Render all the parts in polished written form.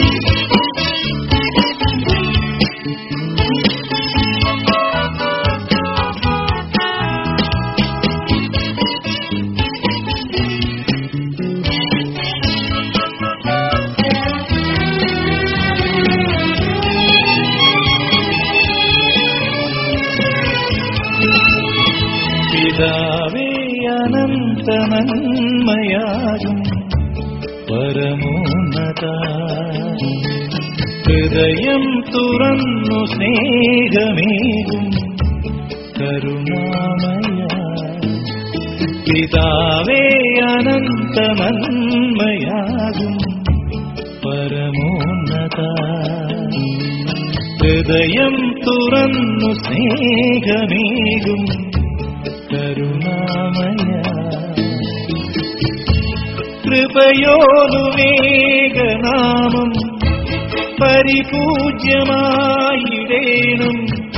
പിതാവേ അനന്തനന്മയാകും പരമോന്നത, ഹൃദയം തുറന്നു സ്നേഹമേകും കരുണാമയ. പിതാവേ അനന്തനന്മയാകും പരമോന്നത, ഹൃദയം തുറന്നു സ്നേഹമേകും കരുണാമയ. കൃപയോലുമേകനാമം പരിപൂജ്യമായിടേണം,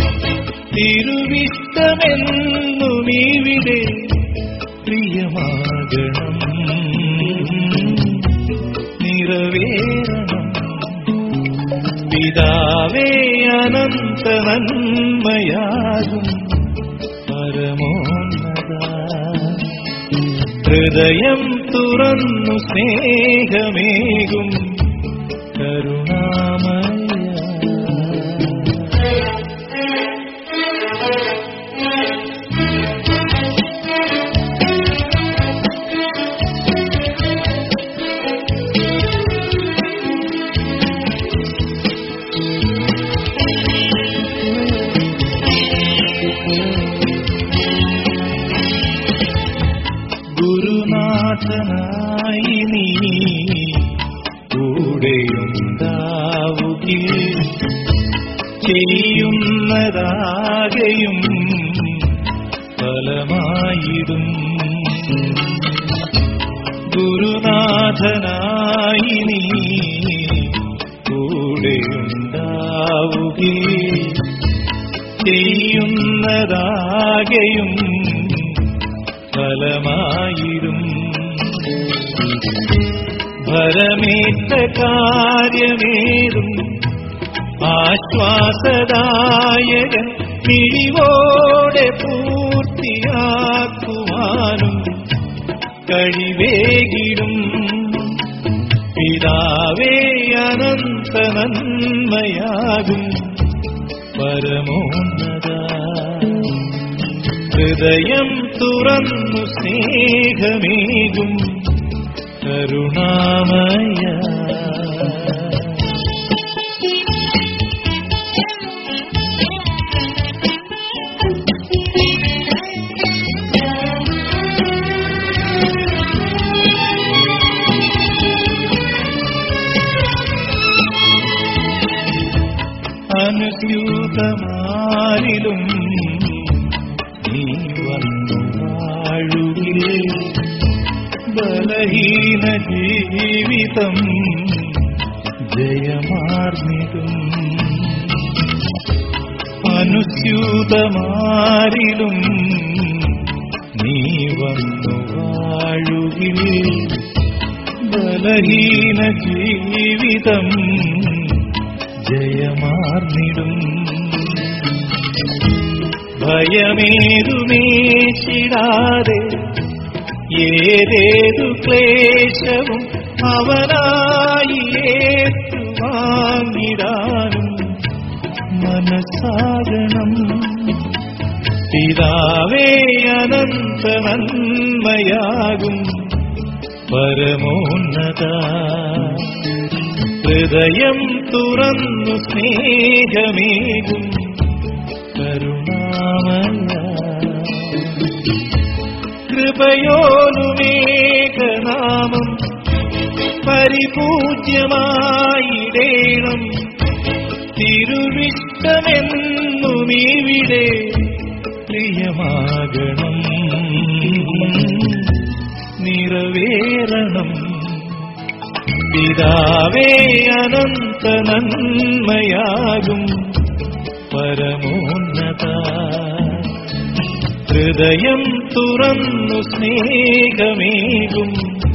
തിരുവിഷ്ടമെന്നുമിവിടെ പ്രിയമാകണം, നിറവേറണം. പിതാവേ അനന്ത നന്മയാകും പരമോന്നത, ഹൃദയം തുറന്നു സ്നേഹമേകും കരുണാമയ. ഗുരുനാഥനായി നീ കൂടെയുണ്ടാവുകിൽ, ചെയ്യുന്നതാകെയും ഫലമായിടും. ഗുരുനാഥനായി നീ കൂടെയുണ്ടാവുകിൽ, ചെയ്യുന്നതാകെയും ഫലമായിടും. ഭരമേറ്റ കാര്യമേതും ആശ്വാസദായകൻ മിഴിവോടെ പൂർത്തിയാക്കുവാനും കഴിവേകിടും. പിതാവേ അനന്ത നന്മയാകും പരമോന്നത, ഹൃദയം തുറന്നു സ്നേഹമേകും കരുണാമയ. അനുസ്യൂതമാരിലും നീ വന്നു വാഴുകിൽ, ബലഹീന ജീവിതം ജയമാർന്നിടും. അനുസ്യൂതമാരിലും നീ വന്നു വാഴുകിൽ, ബലഹീന ജീവിതം ജയമാർന്നിടും. ഭയമേതുമേശിടാതെ ഏതേതു ക്ലേശവും അവനായി ഏറ്റുവാങ്ങിടാനും മനസ്സാകണം. പിതാവേ അനന്ത നന്മയാകും പരമോന്നത, ഹൃദയം തുറന്നു സ്നേഹമേകും കരുണാമയ. കൃപയോലുമേകനാമം പരിപൂജ്യമായിടേണം, തിരുവിഷ്ടമെന്നുമിവിടെ പ്രിയമാകണം, നിറവേറണം. പിതാവേ അനന്ത നന്മയാകും പരമോന്നത, ഹൃദയം തുറന്നു സ്നേഹമേകും